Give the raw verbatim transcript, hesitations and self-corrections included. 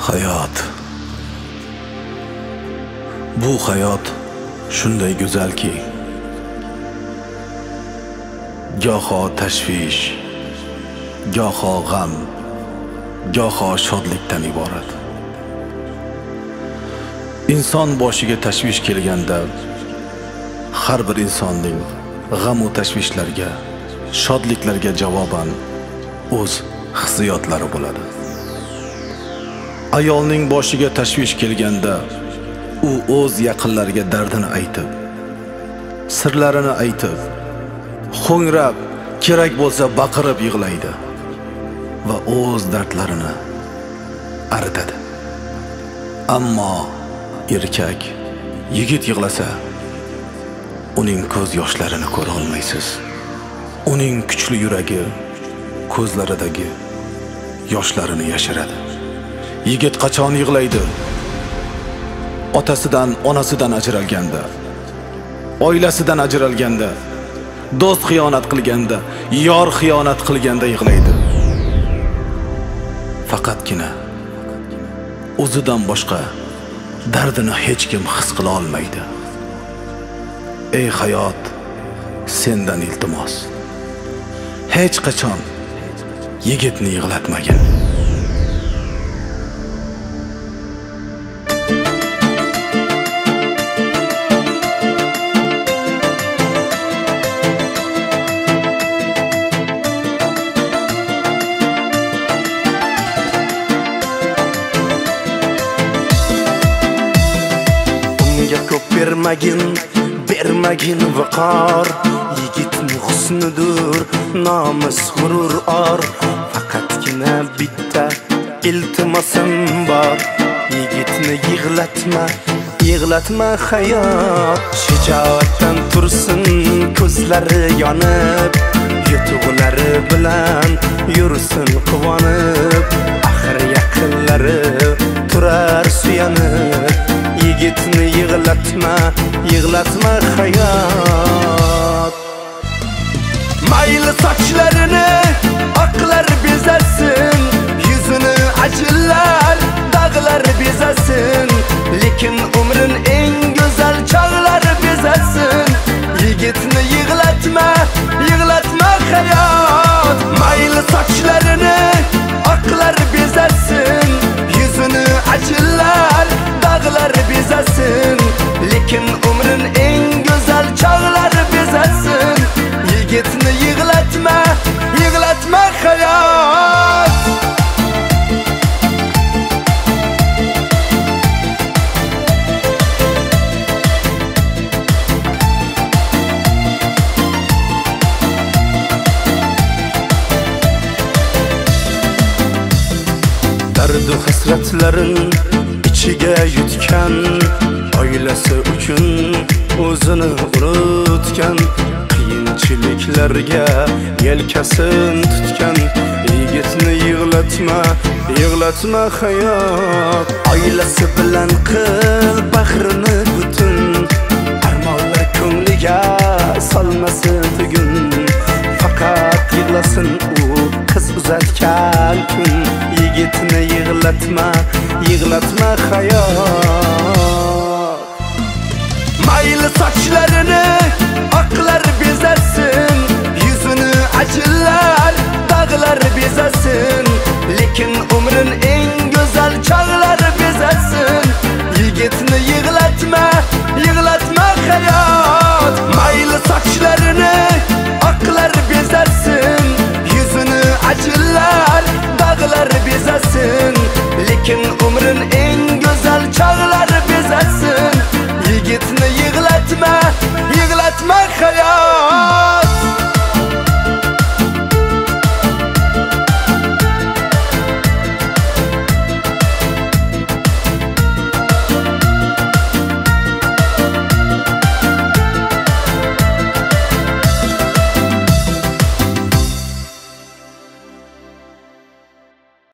Hayot. Bu hayot shunday go'zalki, goho tashvish, goho g'am, goho shodlikdan iborat. Inson boshiga tashvish kelganda, har bir insonning g'am va tashvishlarga, shodliklarga javoban o'z hissiyotlari bo'ladi. Ayolning boshiga tashvish kelganda, u o'z yaqinlariga dardini aytib, sirlarini aytib, ho'ngrab, kerak bo'lsa baqirib yig'laydi va o'z dardlarini aritadi. Ammo erkak, yigit yig'lasa, uning ko'z yoshlarini ko'ra olmaysiz. Uning kuchli yuragi ko'zlaridagi yoshlarini yashiradi. Yigit qachon yig'laydi? Otasidan, onasidan ajralganda, oilasidan ajralganda, do'st xiyonat qilganda, yor xiyonat qilganda yig'laydi. Faqatgina o'zidan boshqa dardini hech kim his qila olmaydi. Ey hayot, sendan iltimos, hech qachon yigitni yig'latmagin. Ko'p bermagin, bermagin viqor. Yigitni husnidir, nomus g'urur or. Faqatgina bitta iltimosim bor. Yigitni yig'latma, yig'latma hayot. Shijoatdan tursin ko'zlari yonib, yutuqlari bilan yursin quvonib. Axir yaqinlari turar suyanib. Yigitni yig'latma, yig'latma hayot. Mayli sochlarini oqlar bezasin, yuzini ajinlar, dag'lar bezasin, lekin umrin eng go'zal chog'lar bezasin. Yigitni yig'latma, yig'latma hayot. Mayli sochlarini oqlar bezasin, yuzini ajinlar, dag'lar bezasin, lekin umrin eng go'zal chog'lar bezasin. Yigitni yig'latma, yig'latma hayot. Dardu hasratlarin ichiga yutgan, oilasi uchun o'zini unutgan, qiyinchiliklarga yelkasin tutgan. Yigitni yig'latma, yig'latma hayot. Oilasi bilan qil bahrini butun, armonlar ko'ngliga solmasin tugun. Faqat yig'lasin u qiz uzatgan kun. Yigitni yig'latma, yig'latma hayot. Mayli sochlarini oqlar bezasin, yuzini ajinlar,